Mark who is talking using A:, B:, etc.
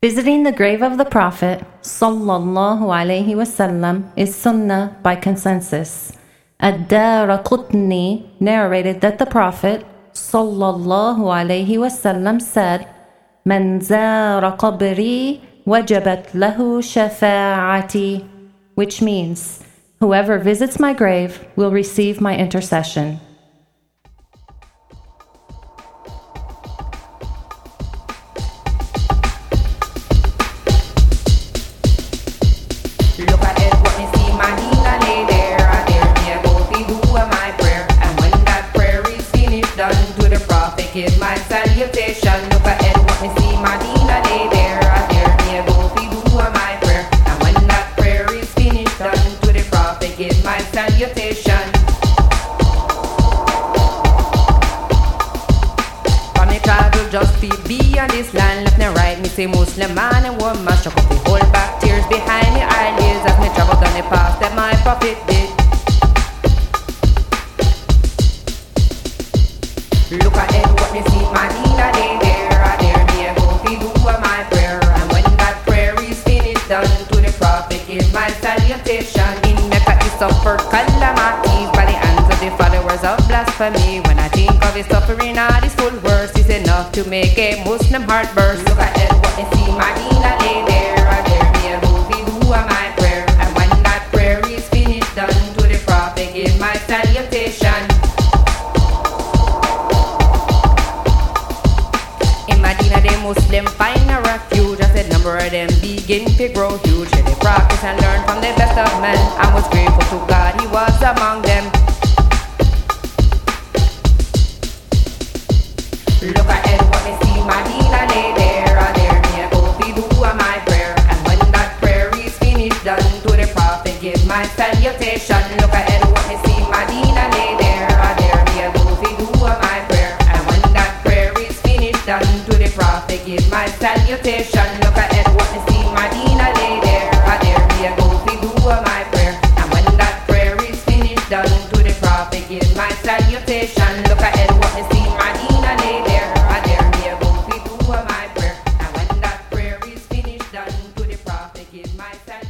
A: Visiting the grave of the Prophet sallallahu alaihi wasallam is sunnah by consensus. Ad-Daraqutni narrated that the Prophet sallallahu alaihi wasallam said, "Man zara qabri wajabat lahu shafa'ati," which means, whoever visits my grave will receive my intercession.
B: Look at it, what me see, Madina lay there. There me a go fi do my prayer. And when that prayer is finished, done to the Prophet give my salutation. Look at it, what me see, Madina lay there. There me a go fi do my prayer. And when that prayer is finished, done to the Prophet give my salutation. For me travel just fi be on this land, left and right. Me say Muslim man and woman, shock up the whole back tears behind me eyelids as me travel down the path that my Prophet did. Look at it, what me see, Madina lay there. There me a go fi do my prayer. And when that prayer is finished, done to the Prophet give my salutation. In Mecca he suffered calamities by the hands of the followers of blasphemy. When I think of his suffering, all his full words is enough to make a Muslim heart burst. Look at it, what me see, Madina lay there. There me a go fi do my prayer. And when that prayer is finished, done to the Prophet give my salutation. In Medina, the Muslim find a refuge as the number of them begin to grow huge. They practice and learn from the best of men, and was grateful to God he was among them. Look at it, what me see, Madina lay there. There me a go fi do my prayer. And when that prayer is finished, done to the Prophet give my salutation. Look at it, what me see, Madina lay there. There me a go fi do my prayer. And when that prayer is finished, done to the Prophet give my salutation. Look at it, what me see, Madina lay there. There me a go fi do my prayer. And when that prayer is finished, done to the Prophet give my salutation. Look at it, what me see, Madina lay there. There me a go fi do my prayer. And when that prayer is finished, done to the Prophet give my salutation.